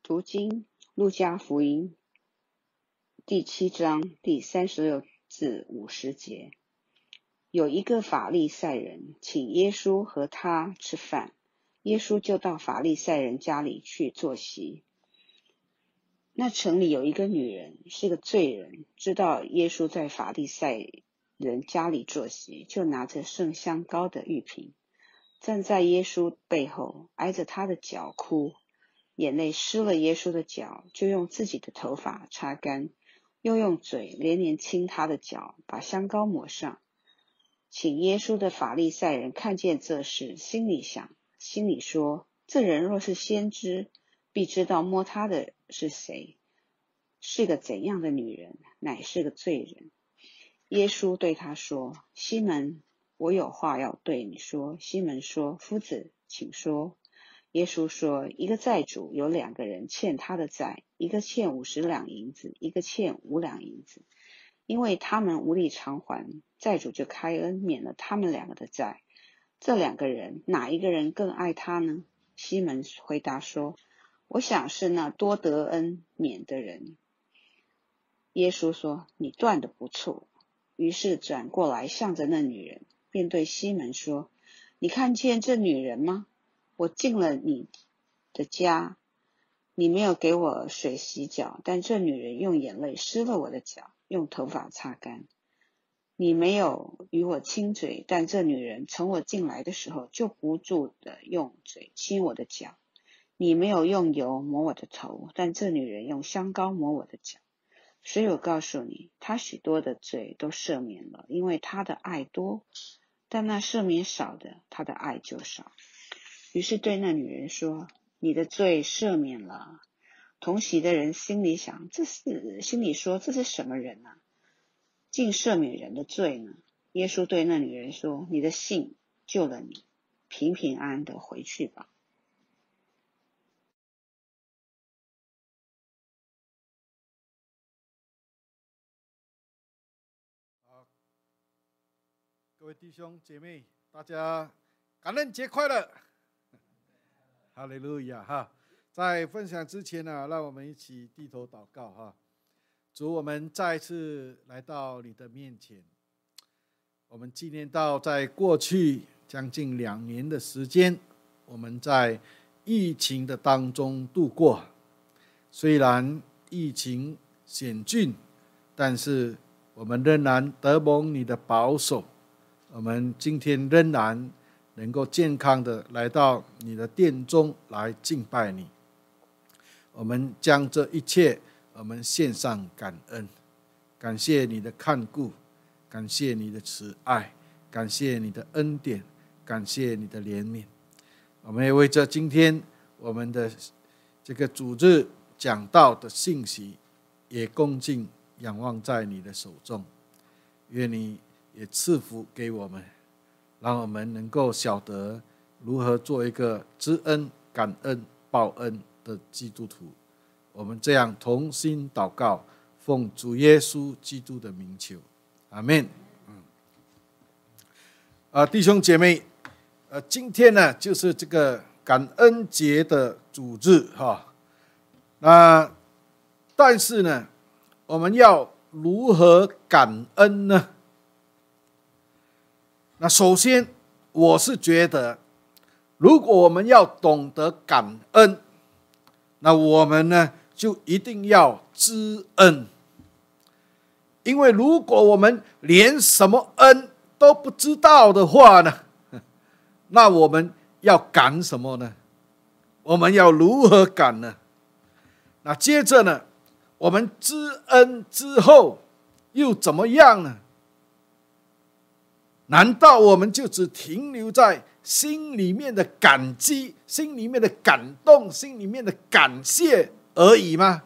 读经路加福音第7章第36至50节。有一个法利赛人请耶稣和他吃饭，耶稣就到法利赛人家里去坐席。那城里有一个女人是个罪人，知道耶稣在法利赛人家里坐席，就拿着盛香膏的玉瓶，站在耶稣背后，挨着他的脚哭，眼泪湿了耶稣的脚，就用自己的头发擦干，又用嘴连连亲他的脚，把香膏抹上。请耶稣的法利赛人看见这事，心里说，这人若是先知，必知道摸他的是谁，是个怎样的女人，乃是个罪人。耶稣对他说，西门，我有话要对你说。西门说，夫子，请说。耶稣说，一个债主有2个人欠他的债，一个欠50两银子，一个欠5两银子。因为他们无力偿还，债主就开恩免了他们2个的债。这2个人哪一个人更爱他呢？西门回答说，我想是那多得恩免的人。耶稣说，你断得不错。于是转过来向着那女人，便对西门说，你看见这女人吗？我进了你的家，你没有给我水洗脚，但这女人用眼泪湿了我的脚，用头发擦干。你没有与我亲嘴，但这女人从我进来的时候就不住的用嘴亲我的脚。你没有用油抹我的头，但这女人用香膏抹我的脚。所以我告诉你，她许多的罪都赦免了，因为她的爱多；但那赦免少的，她的爱就少。于是对那女人说，你的罪赦免了。同席的人心里说，这是什么人啊？竟赦免人的罪呢？耶稣对那女人说，你的信救了你，平平安安的回去吧。 各位弟兄姐妹，大家感恩节快乐！哈利路亚哈！在分享之前呢，让我们一起低头祷告哈。主，我们再次来到你的面前，我们纪念到在过去将近2年的时间，我们在疫情的当中度过。虽然疫情险峻，但是我们仍然得蒙你的保守。我们今天仍然能够健康的来到你的殿中来敬拜你。我们将这一切我们献上感恩，感谢你的看顾，感谢你的慈爱，感谢你的恩典，感谢你的怜悯。我们也为着今天我们的这个主日讲道的信息，也恭敬仰望在你的手中。愿你也赐福给我们，让我们能够晓得如何做一个知恩、感恩、报恩的基督徒。我们这样同心祷告，奉主耶稣基督的名求，阿们。弟兄姐妹，今天呢就是这个感恩节的主日哈。但是呢，我们要如何感恩呢？那首先，我是觉得，如果我们要懂得感恩，那我们呢就一定要知恩。因为如果我们连什么恩都不知道的话呢，那我们要感什么呢？我们要如何感呢？那接着呢，我们知恩之后又怎么样呢？难道我们就只停留在心里面的感激、心里面的感动、心里面的感谢而已吗？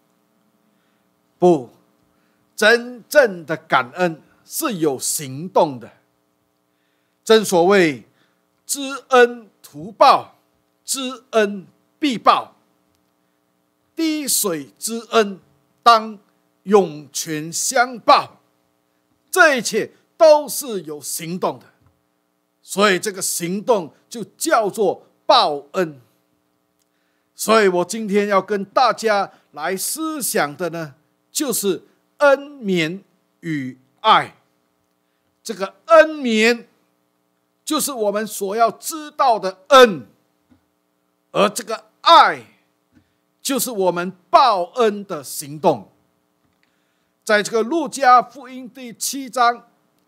不，真正的感恩是有行动的。正所谓知恩图报，知恩必报。滴水之恩，当涌泉相报。这一切都是有行动的，所以这个行动就叫做报恩。 所以我今天要跟大家来思想的呢，就是恩绵与爱。这个恩绵就是我们所要知道的恩，而这个爱就是我们报恩的行动。在这个路加福音第7章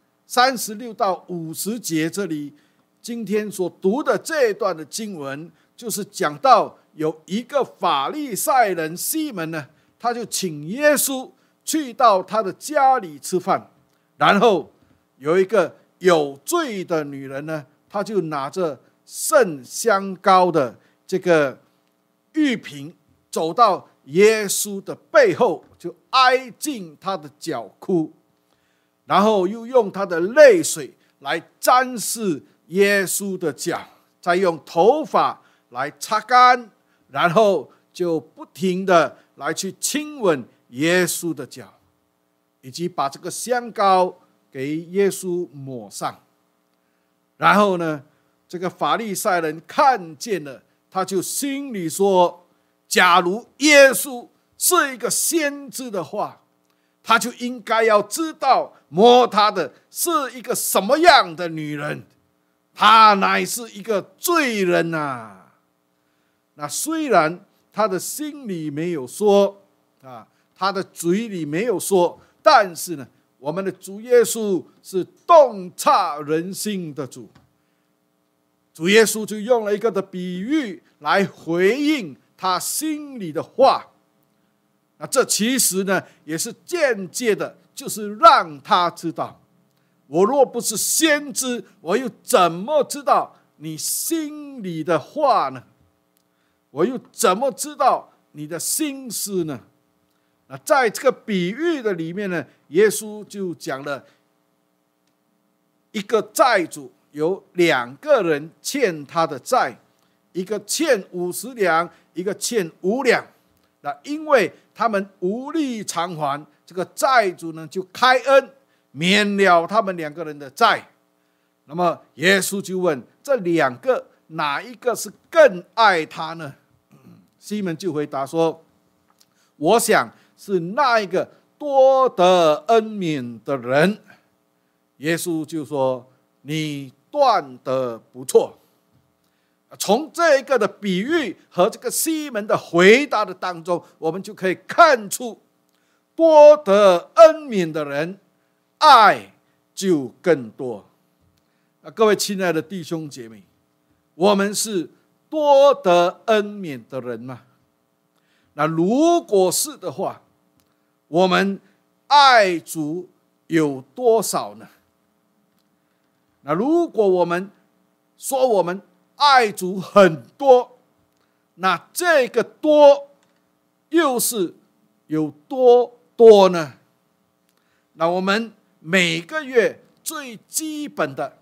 36到50节，这里今天所读的这一段的经文，就是讲到有一个法利赛人西门呢，他就请耶稣去到他的家里吃饭，然后有一个有罪的女人呢，她就拿着盛香膏的这个玉瓶，走到耶稣的背后，就挨近他的脚哭，然后又用他的泪水来沾湿耶稣的脚，再用头发来擦干，然后就不停的来去亲吻耶稣的脚，以及把这个香膏给耶稣抹上。然后呢，这个法利赛人看见了，他就心里说，假如耶稣是一个先知的话，他就应该要知道摸他的是一个什么样的女人，他乃是一个罪人啊。那虽然他的心里没有说他的嘴里没有说，但是呢，我们的主耶稣是洞察人心的主。主耶稣就用了一个的比喻来回应他心里的话。那这其实呢，也是间接的，就是让他知道，我若不是先知，我又怎么知道你心里的话呢？我又怎么知道你的心思呢？那在这个比喻的里面呢，耶稣就讲了一个债主有2个人欠他的债，一个欠50两，一个欠5两。那因为他们无力偿还，这个债主呢就开恩免了他们2个人的债。那么耶稣就问，这2个哪一个是更爱他呢？西门就回答说，我想是那一个多得恩免的人。耶稣就说，你断得不错。从这个的比喻和这个西门的回答的当中，我们就可以看出，多得恩免的人，爱就更多。各位亲爱的弟兄姐妹，我们是多得恩免的人吗？那如果是的话，我们爱主有多少呢？那如果我们说我们爱主很多，那这个多又是有多多呢？那我们每个月最基本的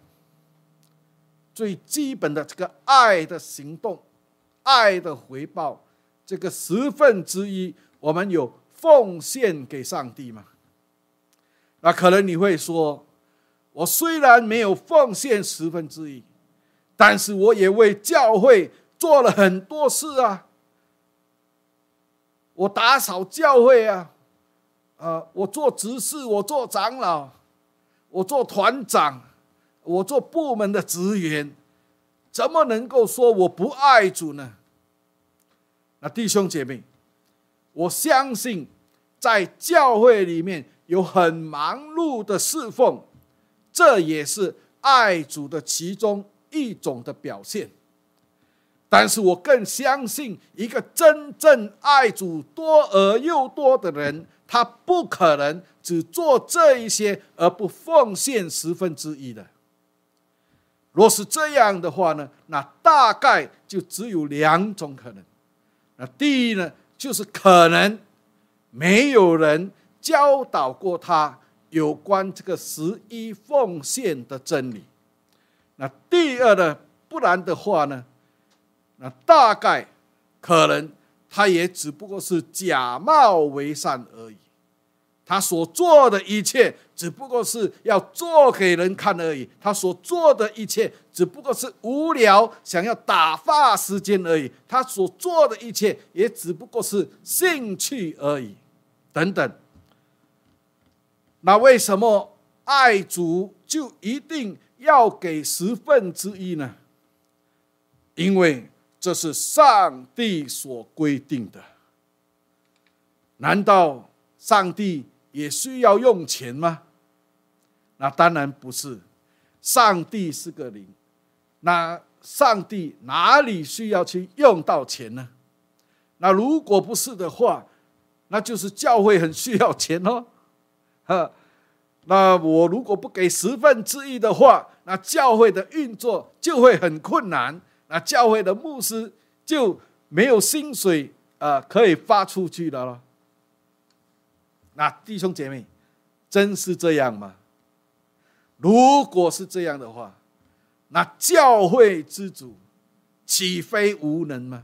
这个爱的行动，爱的回报，这个1/10，我们有奉献给上帝吗？那可能你会说，我虽然没有奉献1/10，但是我也为教会做了很多事啊。我打扫教会啊，我做执事，我做长老，我做团长，我做部门的职员，怎么能够说我不爱主呢？那弟兄姐妹，我相信在教会里面有很忙碌的侍奉，这也是爱主的其中一种的表现。但是我更相信，一个真正爱主多而又多的人，他不可能只做这一些而不奉献1/10的。若是这样的话呢，那大概就只有2种可能。那第一呢，就是可能没有人教导过他有关这个11奉献的真理。那第二呢，不然的话呢，那大概可能他也只不过是假冒为善而已， 他所做的一切只不过是要做给人看而已，他所做的一切只不过是无聊想要打发时间而已，他所做的一切也只不过是兴趣而已，等等。那为什么爱主就一定要给1/10呢？因为这是上帝所规定的。难道上帝也需要用钱吗？那当然不是，上帝是个灵，那上帝哪里需要去用到钱呢？那如果不是的话，那就是教会很需要钱哦。那我如果不给1/10的话，那教会的运作就会很困难，那教会的牧师就没有薪水可以发出去了咯。那弟兄姐妹，真是这样吗？如果是这样的话，那教会之主岂非无能吗？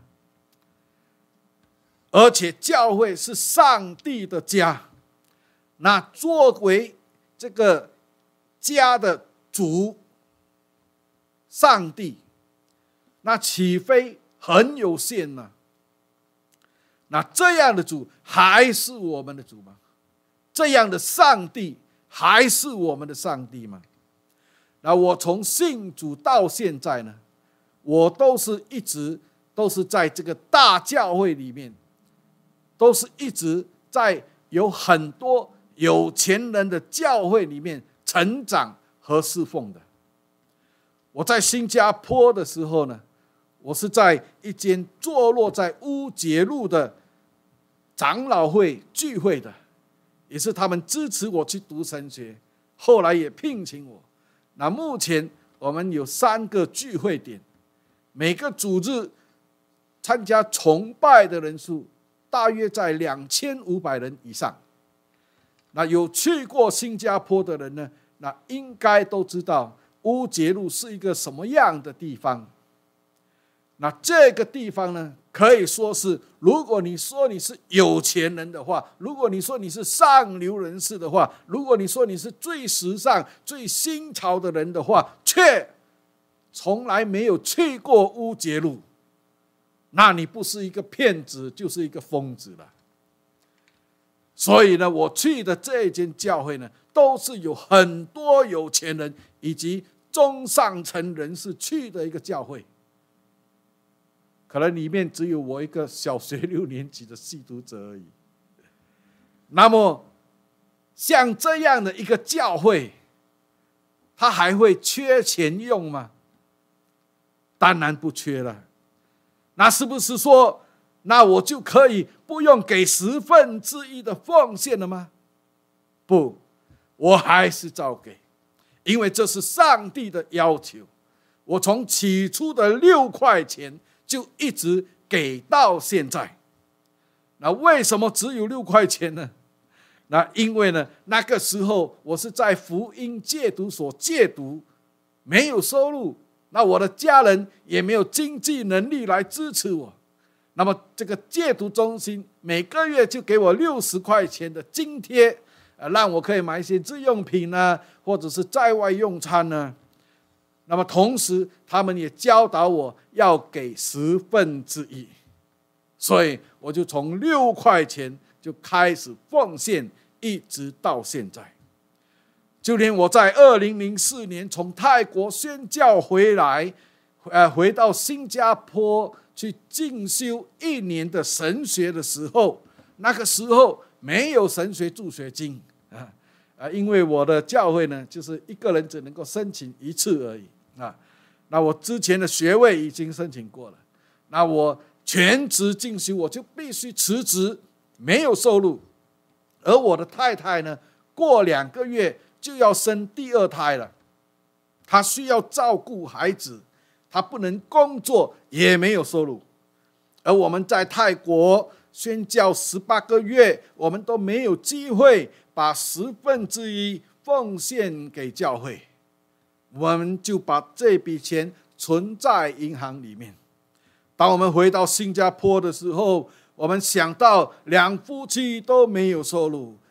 而且教会是上帝的家，那作为这个家的主上帝，那岂非很有限吗？那这样的主还是我们的主吗？这样的上帝还是我们的上帝吗？那我从信主到现在呢，我一直都是在这个大教会里面，都是一直在有很多有钱人的教会里面成长和侍奉的。我在新加坡的时候呢，我是在一间坐落在乌节路的长老会聚会的，也是他们支持我去读神学，后来也聘请我。那目前我们有3个聚会点，每个主日参加崇拜的人数大约在2500人以上。那有去过新加坡的人呢，那应该都知道乌节路是一个什么样的地方。那这个地方呢，可以说是，如果你说你是有钱人的话，如果你说你是上流人士的话，如果你说你是最时尚最新潮的人的话，却从来没有去过乌节路，那你不是一个骗子就是一个疯子了。所以呢，我去的这一间教会呢，都是有很多有钱人以及中上层人士去的一个教会，可能里面只有我一个小学6年级的吸毒者而已。那么像这样的一个教会，他还会缺钱用吗？当然不缺了。那是不是说，那我就可以不用给1/10的奉献了吗？不，我还是照给，因为这是上帝的要求。我从起初的6块钱就一直给到现在。那为什么只有6块钱呢？那因为呢，那个时候我是在福音戒毒所戒毒，没有收入，那我的家人也没有经济能力来支持我。那么这个戒毒中心每个月就给我60块钱的津贴，让我可以买一些日用品呢，或者是在外用餐呢。那么同时他们也教导我要给1/10，所以我就从6块钱就开始奉献，一直到现在。就连我在2004年从泰国宣教回来，回到新加坡去进修1年的神学的时候，那个时候没有神学助学金因为我的教会呢，就是一个人只能够申请1次而已那我之前的学位已经申请过了，那我全职进修，我就必须辞职，没有收入。而我的太太呢，过2个月就要生第2胎了，她需要照顾孩子，她不能工作，也没有收入。而我们在泰国宣教18个月，我们都没有机会把1/10奉献给教会，我们就把这笔钱存在银行里面。当我们回到新加坡的时候，我们想到2夫妻都没有收入，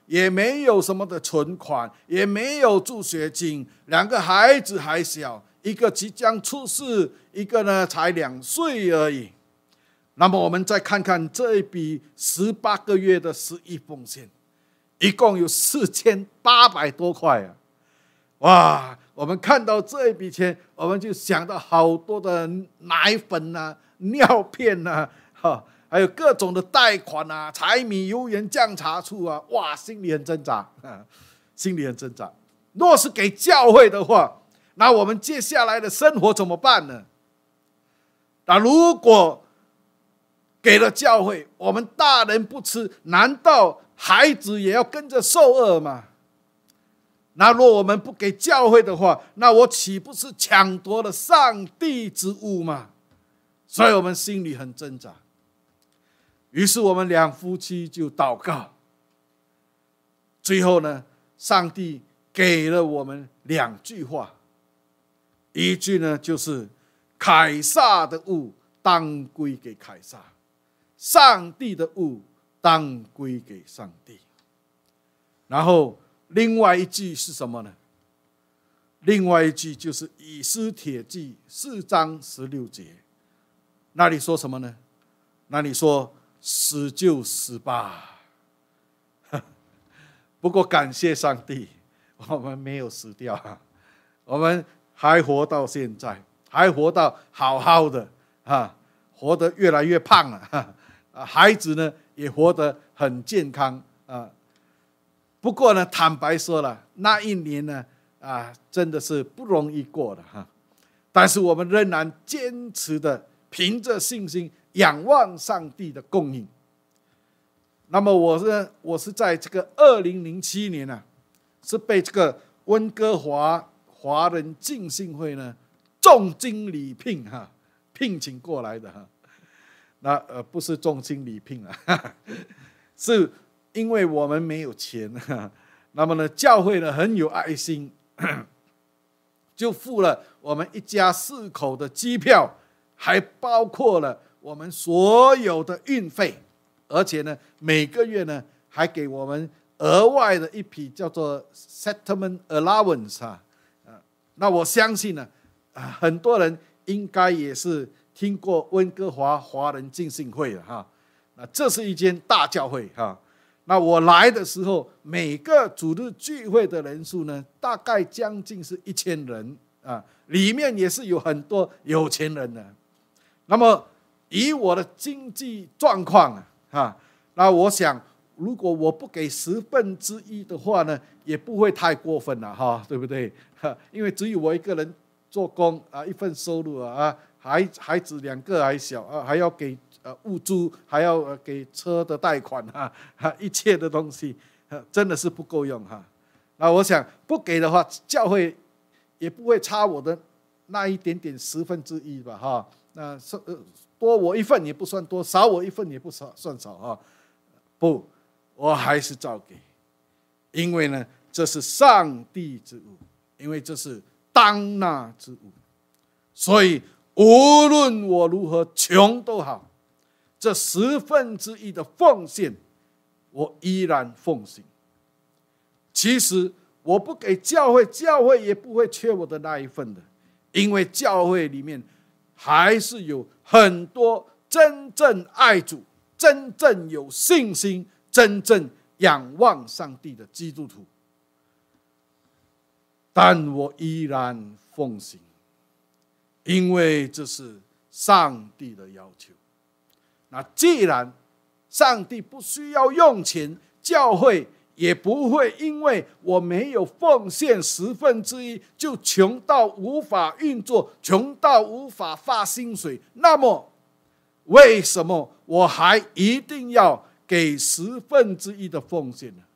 也没有什么的存款，也没有助学金，两个孩子还小，一个即将出世，一个呢才2岁而已。那么我们再看看这一笔18个月的11奉献，一共有4800多块啊！哇，我们看到这一笔钱，我们就想到好多的奶粉啊、尿片啊，还有各种的贷款啊、柴米油盐酱茶醋啊，哇，心里很挣扎，心里很挣扎。若是给教会的话，那我们接下来的生活怎么办呢？那如果给了教会，我们大人不吃，难道孩子也要跟着受饿吗？那若我们不给教会的话，那我岂不是抢夺了上帝之物吗？所以我们心里很挣扎。于是我们两夫妻就祷告，最后呢，上帝给了我们2句话，一句呢就是凯撒的物当归给凯撒，上帝的物当归给上帝。然后另外一句是什么呢？另外一句就是以斯帖记4章16节，那里说什么呢？那里说死就死吧。不过感谢上帝，我们没有死掉，我们还活到现在，还活到好好的，活得越来越胖了，孩子呢也活得很健康。不过呢，坦白说了，那一年呢，真的是不容易过的哈。但是我们仍然坚持的凭着信心仰望上帝的供应。那么我是在这个2007年呢，是被这个温哥华华人浸信会呢重金礼聘聘请过来的哈。那不是重金礼聘啊，是因为我们没有钱，那么呢，教会呢很有爱心，就付了我们一家4口的机票，还包括了我们所有的运费，而且呢，每个月呢还给我们额外的一笔叫做 settlement allowance 那我相信呢，很多人应该也是听过温哥华华人浸信会的哈。那这是一间大教会哈。那我来的时候，每个主日聚会的人数呢，大概将近是1000人里面也是有很多有钱人的。那么以我的经济状况那我想，如果我不给1/10的话呢，也不会太过分了对不对？因为只有我一个人做工一份收入孩子2个还小还要给物租，还要给车的贷款一切的东西真的是不够用那我想不给的话，教会也不会差我的那一点点1/10吧那多我一份也不算多，少我一份也不算少不，我还是照给，因为呢，这是上帝之物，因为这是当纳之物，所以无论我如何穷都好，这1/10的奉献，我依然奉行。其实我不给教会，教会也不会缺我的那一份的，因为教会里面还是有很多真正爱主、真正有信心、真正仰望上帝的基督徒，但我依然奉行，因为这是上帝的要求。那既然上帝不需要用钱，教会也不会因为我没有奉献1/10就穷到无法运作，穷到无法发薪水。那么为什么我还一定要给1/10的奉献呢？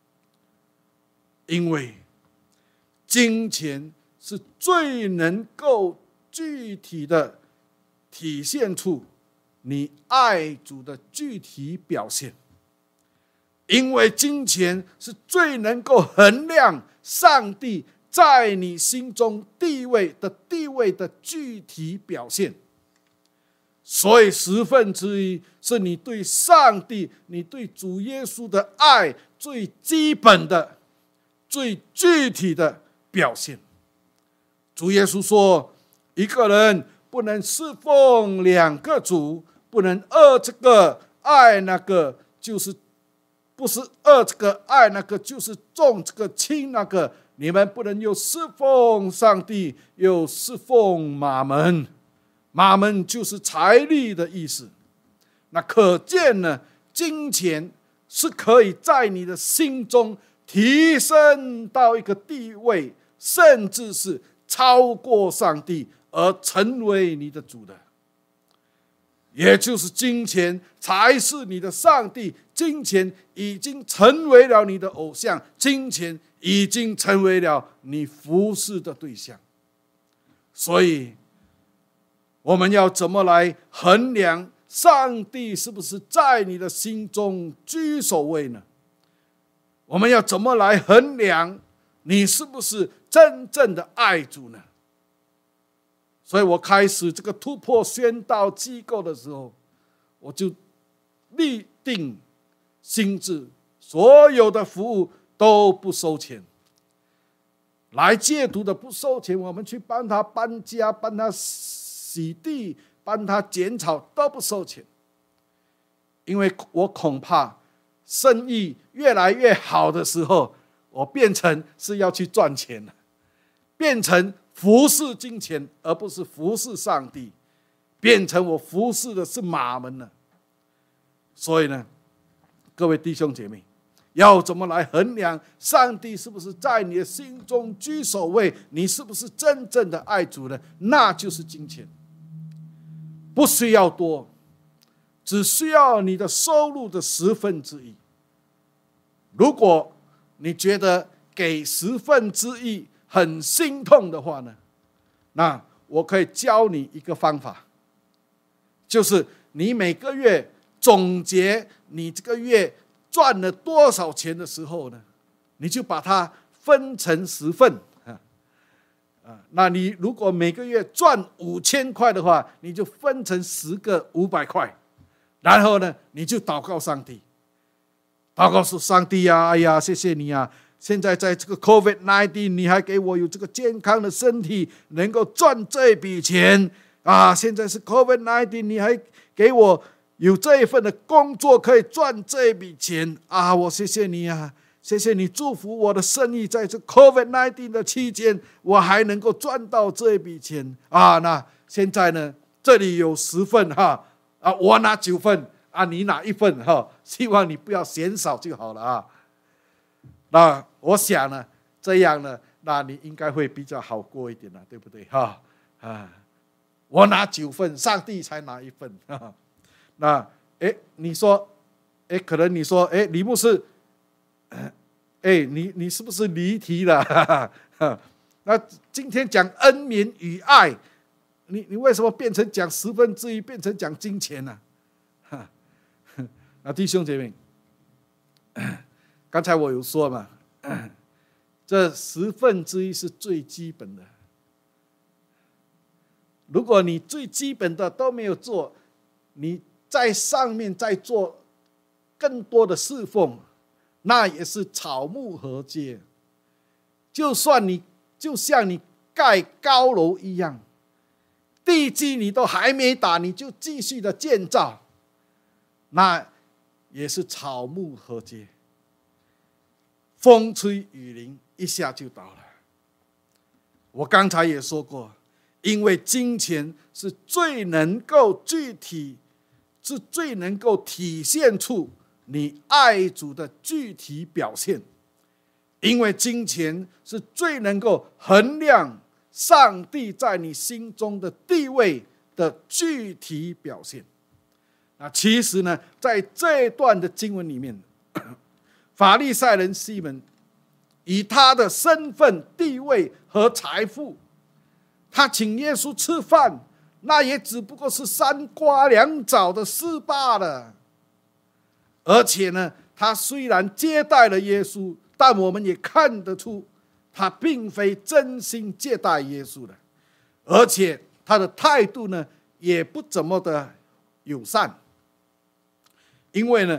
因为金钱是最能够具体的体现出你爱主的具体表现，因为金钱是最能够衡量上帝在你心中地位的具体表现。所以1/10是你对上帝、你对主耶稣的爱最基本的、最具体的表现。主耶稣说，一个人不能侍奉两个主，不能爱这个爱那个，就是不是爱这个爱那个，就是重这个轻那个。你们不能又侍奉上帝，又侍奉马门。马门就是财力的意思。那可见呢，金钱是可以在你的心中提升到一个地位，甚至是超过上帝而成为你的主的。也就是金钱才是你的上帝，金钱已经成为了你的偶像，金钱已经成为了你服侍的对象。所以我们要怎么来衡量上帝是不是在你的心中居首位呢？我们要怎么来衡量你是不是真正的爱主呢？所以我开始这个突破宣道机构的时候，我就立定心志，所有的服务都不收钱，来戒毒的不收钱，我们去帮他搬家、帮他洗地、帮他剪草都不收钱，因为我恐怕生意越来越好的时候，我变成是要去赚钱了，变成服侍金钱，而不是服侍上帝，变成我服侍的是马门了。所以呢，各位弟兄姐妹，要怎么来衡量上帝是不是在你的心中居首位？你是不是真正的爱主呢？那就是金钱，不需要多，只需要你的收入的1/10。如果你觉得给1/10很心痛的话呢，那我可以教你一个方法，就是你每个月总结你这个月赚了多少钱的时候呢，你就把它分成10份。那你如果每个月赚5000块的话，你就分成10个500块，然后呢，你就祷告上帝，祷告说：上帝啊，哎呀，谢谢你啊！现在在这个 COVID-19， 你还给我有这个健康的身体，能够赚这笔钱啊！现在是 COVID-19， 你还给我有这一份的工作，可以赚这笔钱啊！我谢谢你啊！谢谢你祝福我的生意，在这 COVID-19 的期间，我还能够赚到这笔钱啊！那现在呢，这里有10份哈啊，我拿9份啊，你拿1份哈，希望你不要嫌少就好了啊。那我想呢，这样呢，那你应该会比较好过一点了，对不对哈？我拿9份，上帝才拿1份。那你说，可能你说，李牧师，你是不是离题了？那今天讲恩怜与爱，你为什么变成讲1/10，变成讲金钱呢？那弟兄姐妹，刚才我有说嘛，这1/10是最基本的。如果你最基本的都没有做，你在上面再做更多的侍奉，那也是草木禾秸。就算你就像你盖高楼一样，地基你都还没打，你就继续的建造，那也是草木禾秸，风吹雨淋一下就倒了。我刚才也说过，因为金钱是最能够具体，是最能够体现出你爱主的具体表现，因为金钱是最能够衡量上帝在你心中的地位的具体表现。那其实呢，在这一段的经文里面，法利赛人西门以他的身份、地位和财富，他请耶稣吃饭，那也只不过是3瓜2枣的事罢了。而且呢，他虽然接待了耶稣，但我们也看得出他并非真心接待耶稣的，而且他的态度呢也不怎么的友善。因为呢，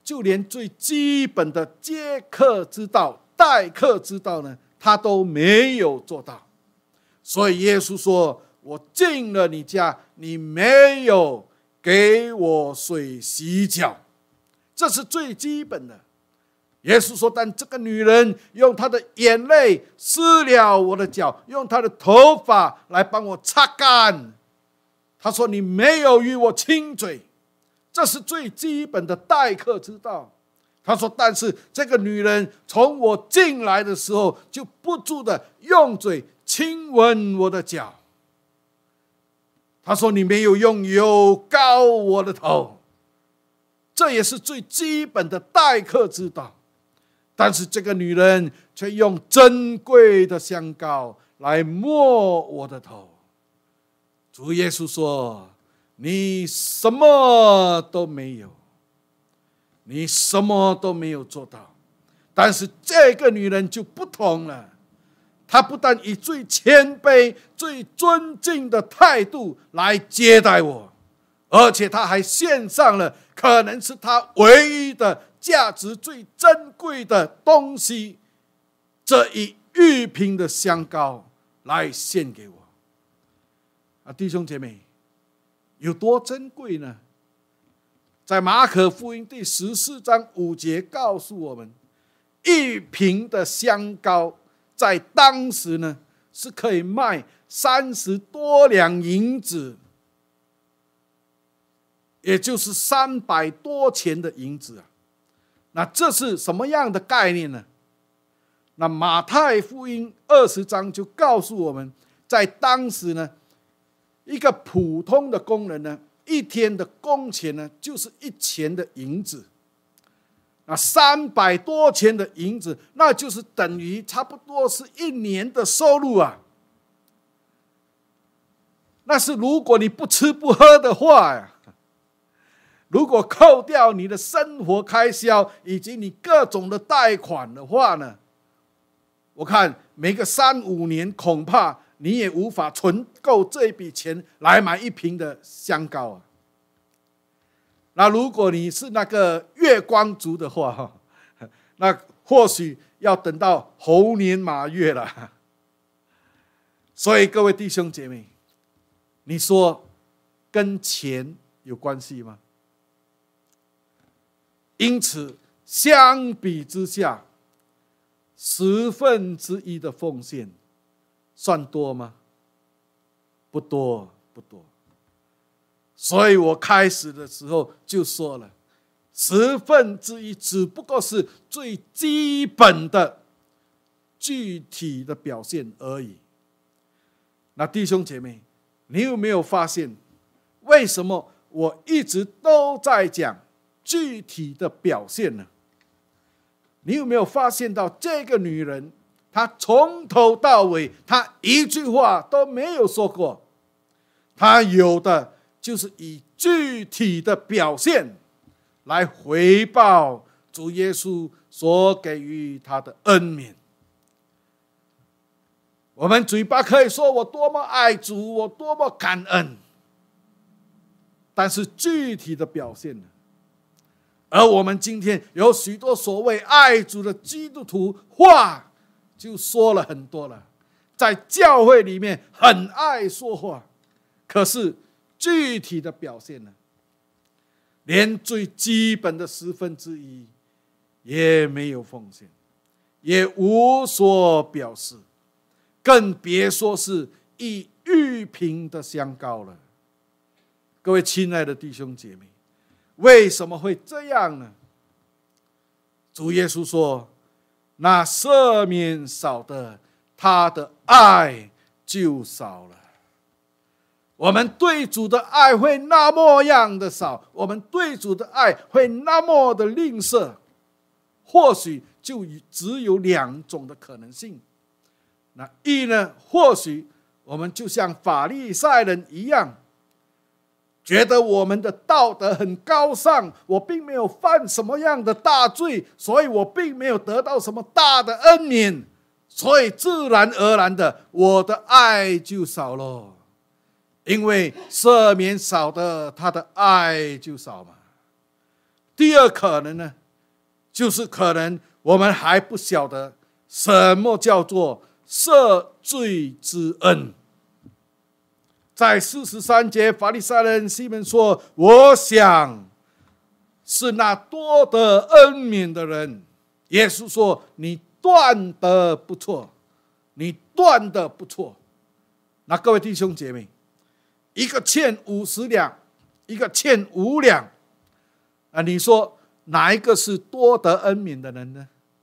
就连最基本的接客之道、待客之道呢，他都没有做到。所以耶稣说：“我进了你家，你没有给我水洗脚。”这是最基本的。耶稣说：“但这个女人用她的眼泪湿了我的脚，用她的头发来帮我擦干。”他说：“你没有与我亲嘴。”这是最基本的待客之道。他说：“但是这个女人从我进来的时候，就不住的用嘴亲吻我的脚。”他说：“你没有用油膏我的头。”这也是最基本的待客之道。但是这个女人却用珍贵的香膏来抹我的头。主耶稣说：“你什么都没有，你什么都没有做到。”但是这个女人就不同了，她不但以最谦卑、最尊敬的态度来接待我，而且她还献上了可能是她唯一的价值最珍贵的东西，这一玉瓶的香膏来献给我。弟兄姐妹，有多珍贵呢？在马可福音第14章5节告诉我们，一瓶的香膏在当时呢是可以卖30多两银子，也就是300多钱的银子啊。那这是什么样的概念呢？那马太福音20章就告诉我们，在当时呢，一个普通的工人呢，一天的工钱呢，就是1钱的银子。那300多钱的银子，那就是等于差不多是1年的收入啊。那是如果你不吃不喝的话呀，如果扣掉你的生活开销以及你各种的贷款的话呢，我看每个3-5年恐怕你也无法存够这一笔钱来买1瓶的香膏啊。那如果你是那个月光族的话，那或许要等到猴年马月了。所以各位弟兄姐妹，你说跟钱有关系吗？因此相比之下1/10的奉献算多吗？不多，不多。所以我开始的时候就说了，1/10只不过是最基本的具体的表现而已。那弟兄姐妹，你有没有发现，为什么我一直都在讲具体的表现呢？你有没有发现到这个女人，她从头到尾，她一句话都没有说过，她有的就是以具体的表现来回报主耶稣所给予她的恩免。我们嘴巴可以说我多么爱主，我多么感恩，但是具体的表现呢？而我们今天有许多所谓爱主的基督徒，话就说了很多了，在教会里面很爱说话，可是具体的表现呢，连最基本的1/10也没有奉献，也无所表示，更别说是以玉瓶的香膏了。各位亲爱的弟兄姐妹，为什么会这样呢？主耶稣说，那赦免少的，他的爱就少了。我们对主的爱会那么样的少，我们对主的爱会那么的吝啬，或许就只有2种的可能性。那一呢，或许我们就像法利赛人一样，觉得我们的道德很高尚，我并没有犯什么样的大罪，所以我并没有得到什么大的恩免，所以自然而然的我的爱就少了。因为赦免少的，他的爱就少嘛。 第二可能呢，就是可能我们还不晓得什么叫做赦罪之恩。在43节，法利赛人西门说：“我想是那多得恩免的人。”耶稣说：“你断得不错，你断得不错。”那各位弟兄姐妹，一个欠50两，一个欠5两，你说哪一个是多得恩免的人呢？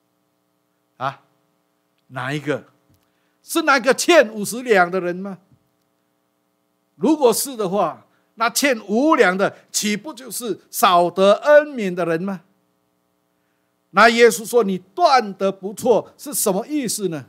哪一个？是那个欠50两的人吗？如果是的话，那欠5两的岂不就是少得恩免的人吗？那耶稣说你断得不错是什么意思呢？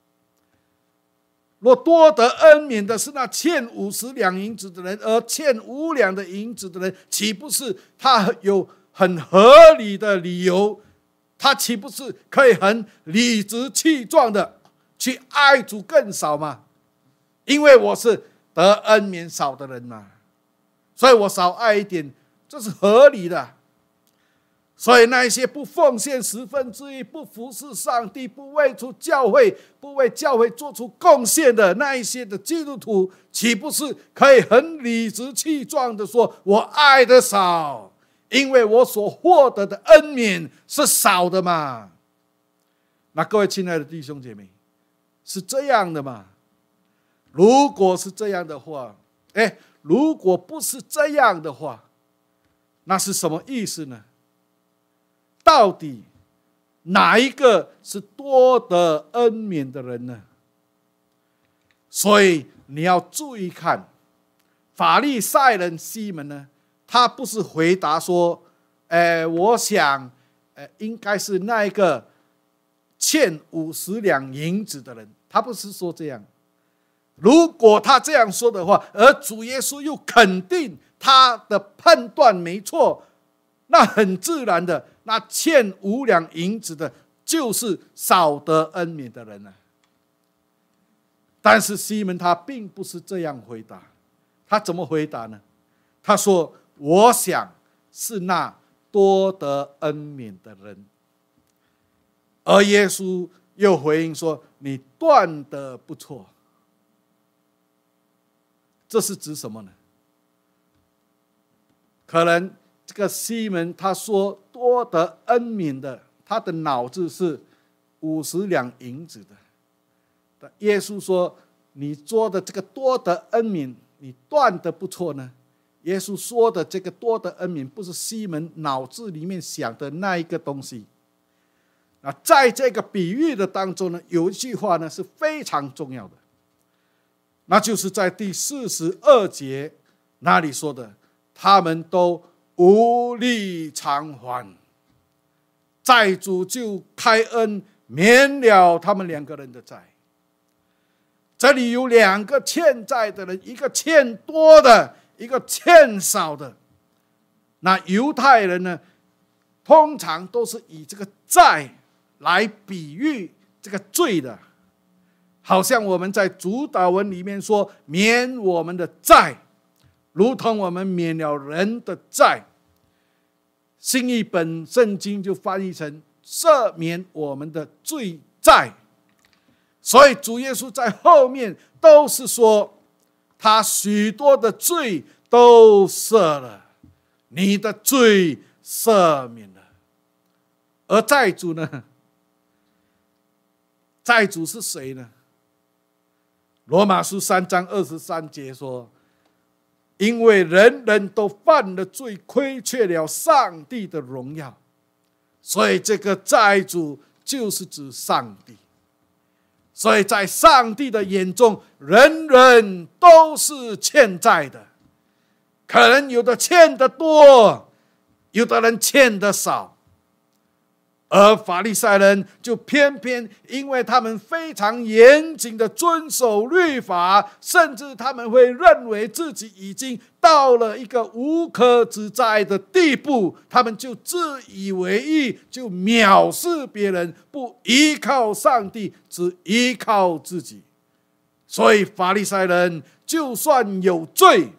若多得恩免的是那欠50两银子的人，而欠5两的银子的人，岂不是他有很合理的理由？他岂不是可以很理直气壮的去爱主更少吗？因为我是得恩免少的人嘛，所以我少爱一点，这是合理的。所以那些不奉献1/10，不服侍上帝，不为出教会，不为教会做出贡献的那一些的基督徒，岂不是可以很理直气壮的说，我爱的少，因为我所获得的恩免是少的嘛？那各位亲爱的弟兄姐妹，是这样的吗？如果是这样的话，如果不是这样的话，那是什么意思呢？到底哪一个是多得恩免的人呢？所以你要注意看，法利赛人西门呢，他不是回答说，我想，应该是那一个欠50两银子的人，他不是说这样。如果他这样说的话，而主耶稣又肯定他的判断没错，那很自然的，那欠5两银子的就是少得恩免的人了。但是西门他并不是这样回答，他怎么回答呢？他说：“我想是那多得恩免的人。”而耶稣又回应说：“你断得不错。”这是指什么呢？可能这个西门他说多得恩免的，他的脑子是50两银子的。耶稣说你做的这个多得恩免，你断得不错呢。耶稣说的这个多得恩免，不是西门脑子里面想的那一个东西。在这个比喻的当中呢，有一句话呢是非常重要的，那就是在第42节那里说的，他们都无力偿还，债主就开恩免了他们2个人的债。这里有2个欠债的人，一个欠多的，一个欠少的。那犹太人呢，通常都是以这个债来比喻这个罪的，好像我们在主祷文里面说免我们的债，如同我们免了人的债。新译本圣经就翻译成赦免我们的罪债。所以主耶稣在后面都是说他许多的罪都赦了，你的罪赦免了。而债主呢？债主是谁呢？罗马书3章23节说，因为人人都犯了罪，亏缺了上帝的荣耀，所以这个债主就是指上帝。所以在上帝的眼中，人人都是欠债的，可能有的欠得多，有的人欠得少。而法利赛人就偏偏因为他们非常严谨的遵守律法，甚至他们会认为自己已经到了一个无可指摘的地步，他们就自以为意，就藐视别人，不依靠上帝，只依靠自己。所以法利赛人就算有罪，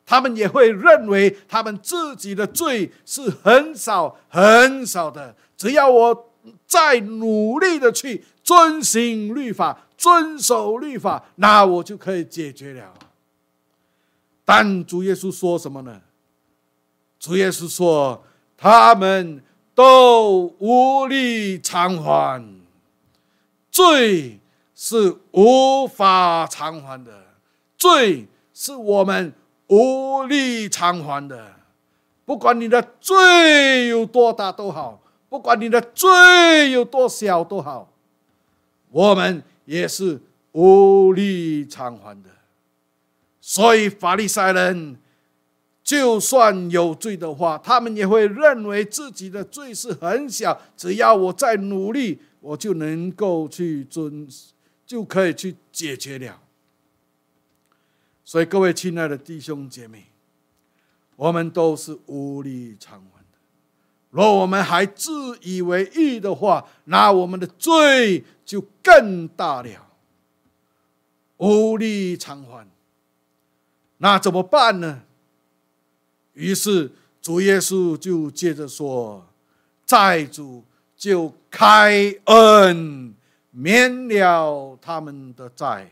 他们也会认为他们自己的罪是很少很少的，只要我再努力的去遵行律法、遵守律法，那我就可以解决了。但主耶稣说什么呢？主耶稣说，他们都无力偿还，罪是无法偿还的，罪是我们无力偿还的。不管你的罪有多大都好，不管你的罪有多小都好，我们也是无力偿还的。所以法利赛人就算有罪的话，他们也会认为自己的罪是很小，只要我再努力，我就能够就可以去解决了。所以各位亲爱的弟兄姐妹，我们都是无力偿还的。若我们还自以为义的话，那我们的罪就更大了，无力偿还。那怎么办呢？于是主耶稣就接着说，债主就开恩免了他们的债。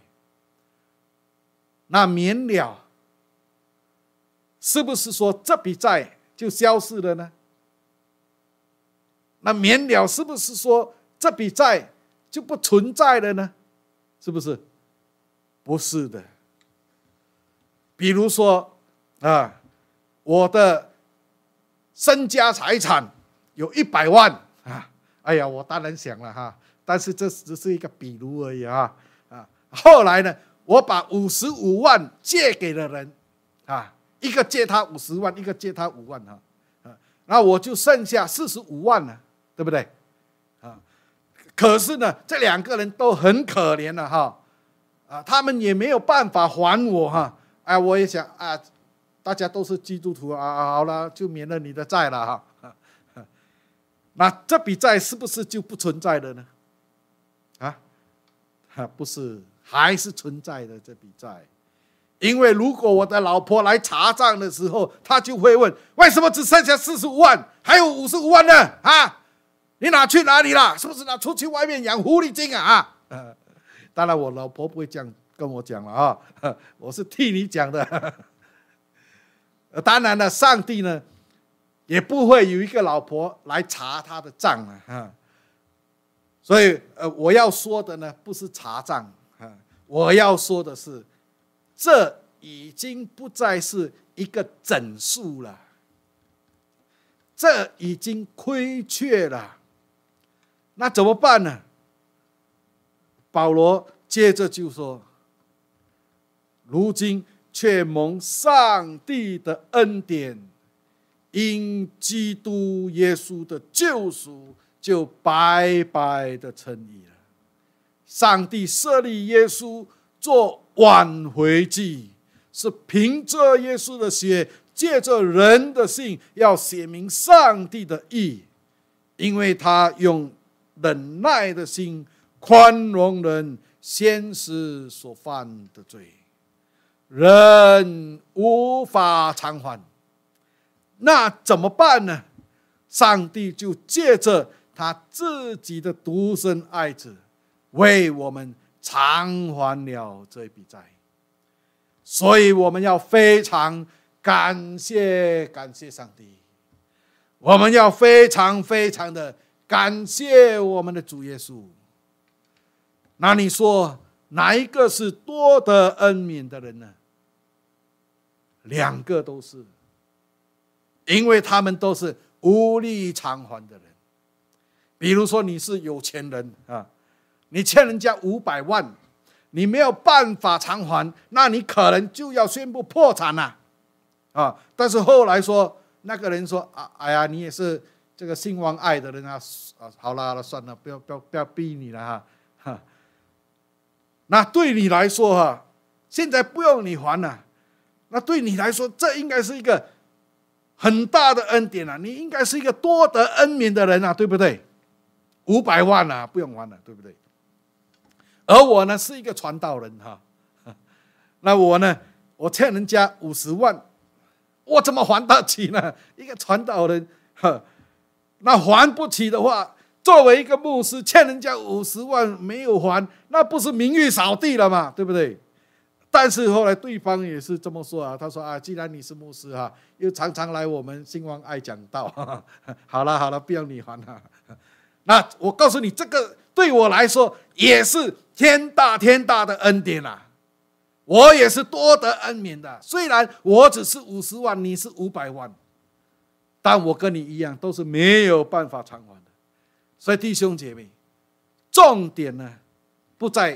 那免了，是不是说这笔债就消失了呢？那免了是不是说这笔债就不存在了呢？是不是？不是的。比如说我的身家财产有100万哎呀，我当然想了但是这只是一个比如而已后来呢，我把55万借给了人一个借他50万，一个借他5万那我就剩下45万了，对不对可是呢，这2个人都很可怜了他们也没有办法还我我也想大家都是基督徒好了，就免了你的债了那这笔债是不是就不存在了呢？不是，还是存在的这笔债。因为如果我的老婆来查账的时候，她就会问，为什么只剩下45万，还有55万呢？你拿去哪里了？是不是拿出去外面养狐狸精当然我老婆不会这样跟我讲了我是替你讲的当然了，上帝呢也不会有一个老婆来查他的账所以我要说的呢不是查账我要说的是，这已经不再是一个整数了，这已经亏缺了。那怎么办呢？保罗接着就说，如今却蒙上帝的恩典，因基督耶稣的救赎，就白白的称义了。上帝设立耶稣做挽回祭，是凭着耶稣的血，借着人的信，要写明上帝的义，因为他用忍耐的心宽容人先时所犯的罪，人无法偿还。那怎么办呢？上帝就借着他自己的独生爱子，为我们偿还了这笔债。所以我们要非常感谢上帝，我们要非常非常的感谢我们的主耶稣。那你说哪一个是多得恩免的人呢？2个都是，因为他们都是无力偿还的人。比如说你是有钱人你欠人家500万，你没有办法偿还，那你可能就要宣布破产了但是后来说那个人说哎呀，你也是这个兴旺爱的人好了算了，不要逼你了那对你来说现在不用你还了，那对你来说这应该是一个很大的恩典你应该是一个多得恩免的人对不对？500万不用还了，对不对？而我呢是一个传道人那我呢，我欠人家50万我怎么还得起呢？一个传道人，那还不起的话，作为一个牧师欠人家50万没有还，那不是名誉扫地了吗？对不对？但是后来对方也是这么说啊，他说啊，既然你是牧师啊，又常常来我们兴旺爱讲道，好了，不要你还了。那我告诉你，这个对我来说也是天大的恩典啊！我也是多得恩免的。虽然我只是50万，你是500万，但我跟你一样，都是没有办法偿还的。所以弟兄姐妹，重点呢，不在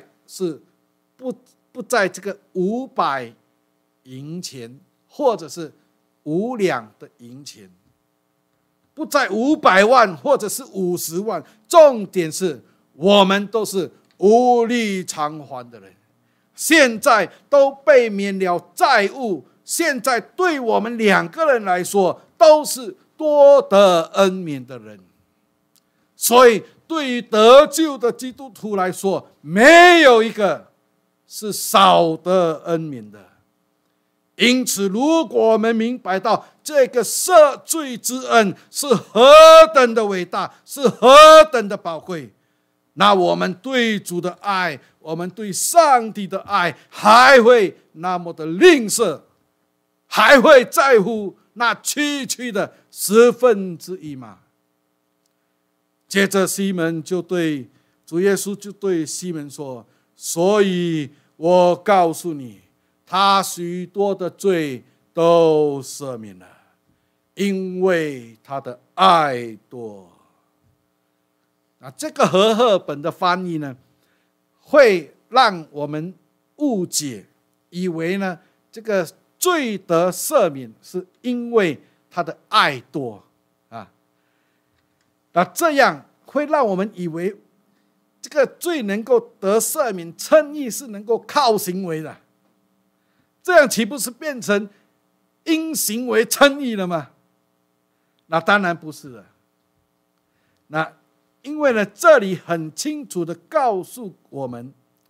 这个500银钱，或者是5两的银钱，不在500万或者是50万，重点是我们都是无力偿还的人，现在都被免了债务，现在对我们2个人来说都是多得恩免的人。所以对于得救的基督徒来说，没有一个是少得恩免的。因此如果我们明白到这个赦罪之恩是何等的伟大，是何等的宝贵，那我们对主的爱，我们对上帝的爱还会那么的吝啬，还会在乎那区的1/10吗？接着西门就对主耶稣就对西门说，所以我告诉你，他许多的罪都赦免了，因为他的爱多。这个和合本的翻译呢，会让我们误解，以为呢这个罪得赦免是因为他的爱多啊。那这样会让我们以为这个罪能够得赦免，称义是能够靠行为的，这样岂不是变成因行为称义了吗？那当然不是了。那因为呢，这里很清楚的告诉我们，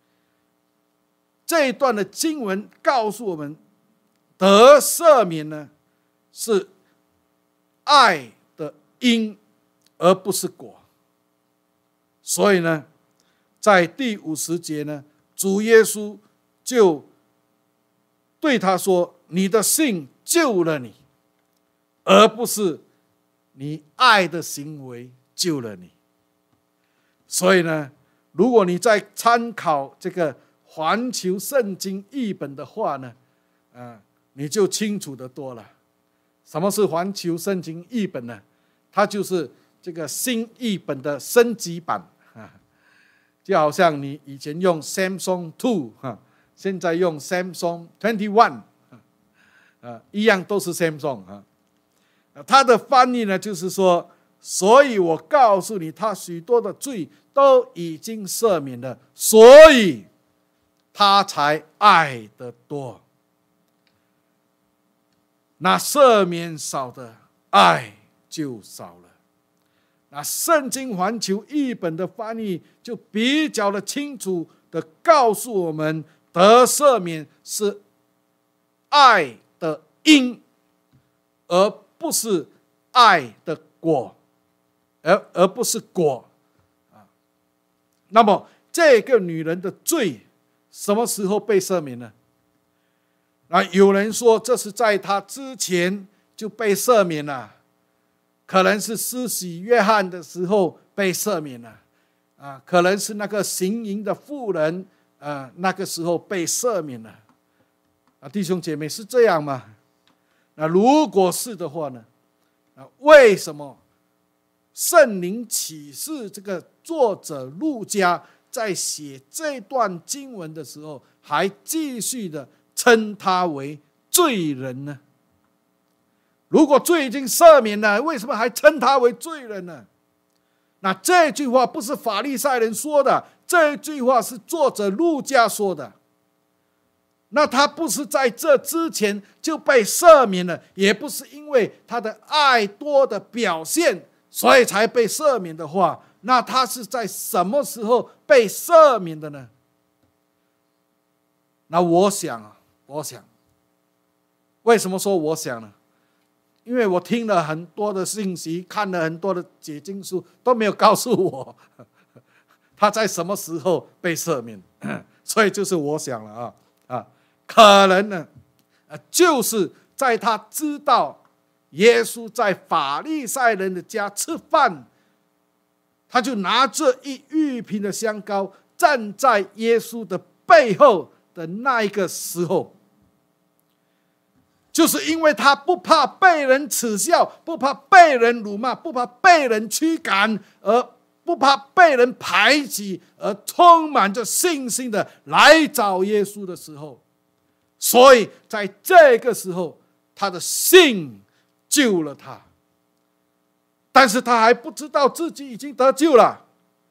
这一段的经文告诉我们，得赦免呢是爱的因，而不是果。所以呢，在第50节呢，主耶稣就对他说，你的信救了你，而不是你爱的行为救了你。所以呢，如果你在参考这个环球圣经译本的话呢，你就清楚得多了。什么是环球圣经译本呢？它就是这个新译本的升级版，就好像你以前用 Samsung 2，现在用 Samsung 21，一样都是 Samsung。它的翻译呢，就是说，所以我告诉你，他许多的罪都已经赦免了，所以他才爱得多。那赦免少的，爱就少了。那圣经环球译本的翻译就比较的清楚的告诉我们，得赦免是爱的因，而不是爱的果，而不是果。那么这个女人的罪什么时候被赦免呢？有人说这是在她之前就被赦免了，可能是施洗约翰的时候被赦免了，可能是那个行淫的妇人，那个时候被赦免了。弟兄姐妹，是这样吗？那如果是的话呢，为什么圣灵启示这个作者路加在写这段经文的时候，还继续的称他为罪人呢？如果罪已经赦免了，为什么还称他为罪人呢？那这句话不是法利赛人说的，这句话是作者路加说的。那他不是在这之前就被赦免了，也不是因为他的爱多的表现所以才被赦免的话，那他是在什么时候被赦免的呢？那我想，为什么说我想呢？ 因为我听了很多的信息，看了很多的解经书，都没有告诉我他在什么时候被赦免。所以就是我想了可能呢，就是在他知道耶稣在法利赛人的家吃饭，他就拿着一玉瓶的香膏，站在耶稣的背后的那一个时候，就是因为他不怕被人耻笑，不怕被人辱骂，不怕被人驱赶，而不怕被人排挤，而充满着信心的来找耶稣的时候，所以在这个时候，他的信救了他。但是他还不知道自己已经得救了，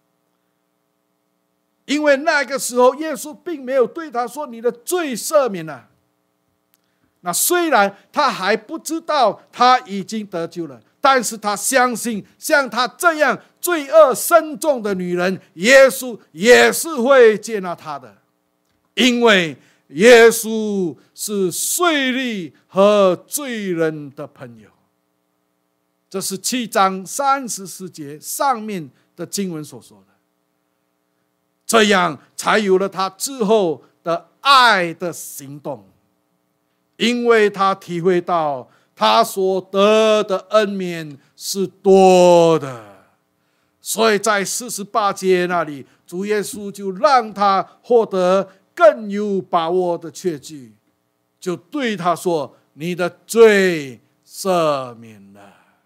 因为那个时候耶稣并没有对他说你的罪赦免了。那虽然他还不知道他已经得救了，但是他相信像他这样罪恶深重的女人，耶稣也是会接纳他的，因为耶稣是税吏和罪人的朋友。这是7章34节上面的经文所说的。这样才有了他之后的爱的行动，因为他体会到他所得的恩免是多的，所以在48节那里，主耶稣就让他获得更有把握的确据，就对他说：你的罪赦免了。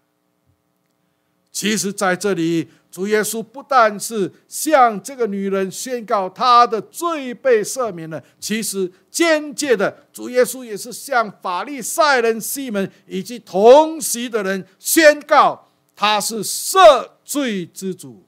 其实在这里，主耶稣不但是向这个女人宣告她的罪被赦免了，其实间接的，主耶稣也是向法利赛人西门以及同席的人宣告他是赦罪之主。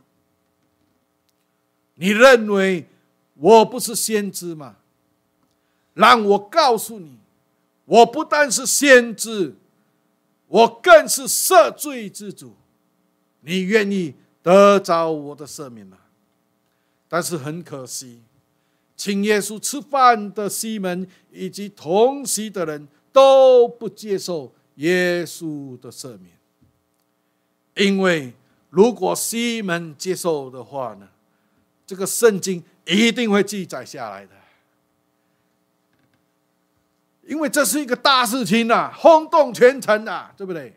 你认为我不是先知吗？让我告诉你，我不但是先知，我更是赦罪之主。你愿意得着我的赦免吗？但是很可惜，请耶稣吃饭的西门以及同席的人都不接受耶稣的赦免。因为如果西门接受的话呢，这个圣经一定会记载下来的，因为这是一个大事情啊，轰动全城啊，对不对？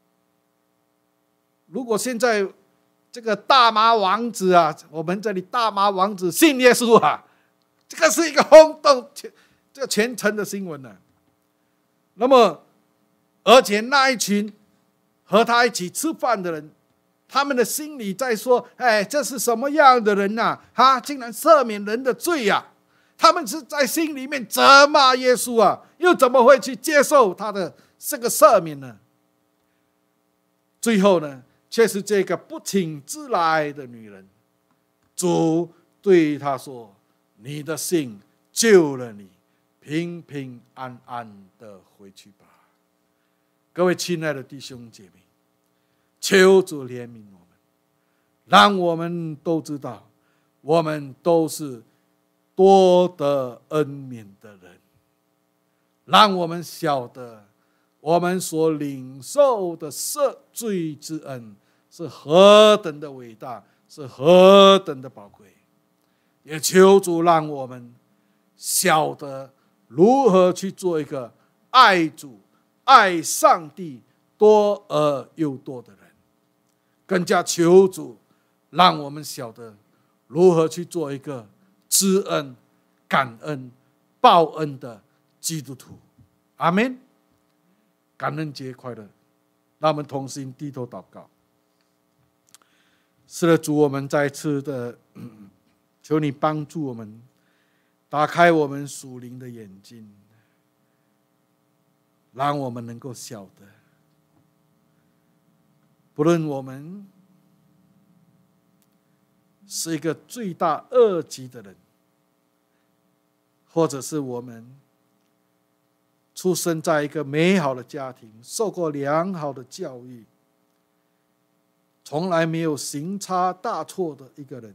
如果现在这个大麻王子啊，我们这里大麻王子信耶稣啊，这个是一个轰动这个全城的新闻呢。那么，而且那一群和他一起吃饭的人，他们的心里在说：哎，这是什么样的人啊？他竟然赦免人的罪啊！他们是在心里面责骂耶稣啊，又怎么会去接受他的这个赦免呢？最后呢，却是这个不请自来的女人，主对她说：你的信救了你，平平安安的回去吧。各位亲爱的弟兄姐妹，求主怜悯我们，让我们都知道我们都是多得恩免的人，让我们晓得我们所领受的赦罪之恩是何等的伟大，是何等的宝贵。也求主让我们晓得如何去做一个爱主、爱上帝多而又多的人，更加求主让我们晓得如何去做一个知恩、感恩、报恩的基督徒。阿们。感恩节快乐，让我们同心低头祷告。是的，主，我们再次的求你帮助我们，打开我们属灵的眼睛，让我们能够晓得，不论我们是一个罪大恶极的人，或者是我们出生在一个美好的家庭，受过良好的教育，从来没有行差大错的一个人，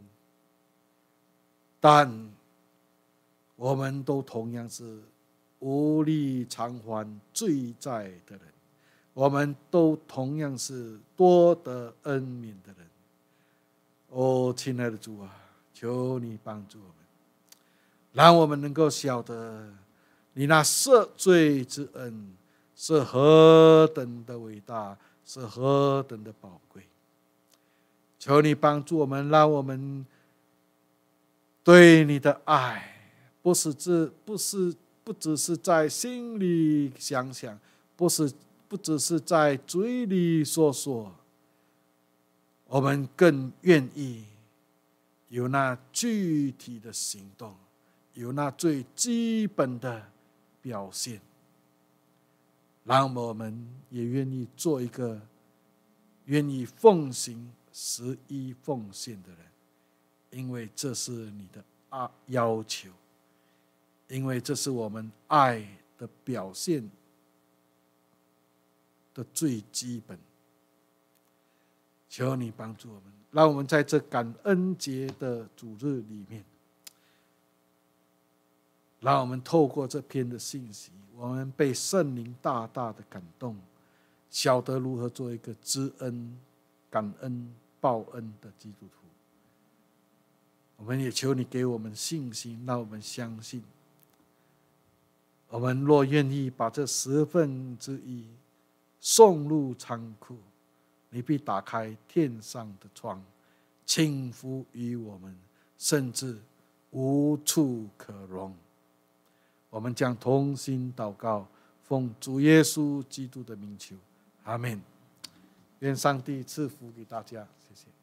但我们都同样是无力偿还罪债的人， 我们都同样是多得恩免的人。哦，亲爱的主啊，求你帮助我们，让我们能够晓得你那赦罪之恩是何等的伟大，是何等的宝贵。求你帮助我们，让我们对你的爱不只是在心里想想，不只是在嘴里说说，我们更愿意有那具体的行动，有那最基本的表现，让我们也愿意做一个愿意奉行11奉献的人，因为这是你的要求，因为这是我们爱的表现的最基本。求你帮助我们，让我们在这感恩节的主日里面，让我们透过这篇的信息，我们被圣灵大大的感动，晓得如何做一个知恩、感恩、报恩的基督徒。我们也求你给我们信心，让我们相信，我们若愿意把这1/10送入仓库，你必打开天上的窗，倾福于我们，甚至无处可容。我们将同心祷告，奉主耶稣基督的名求，阿们。愿上帝赐福给大家，谢谢。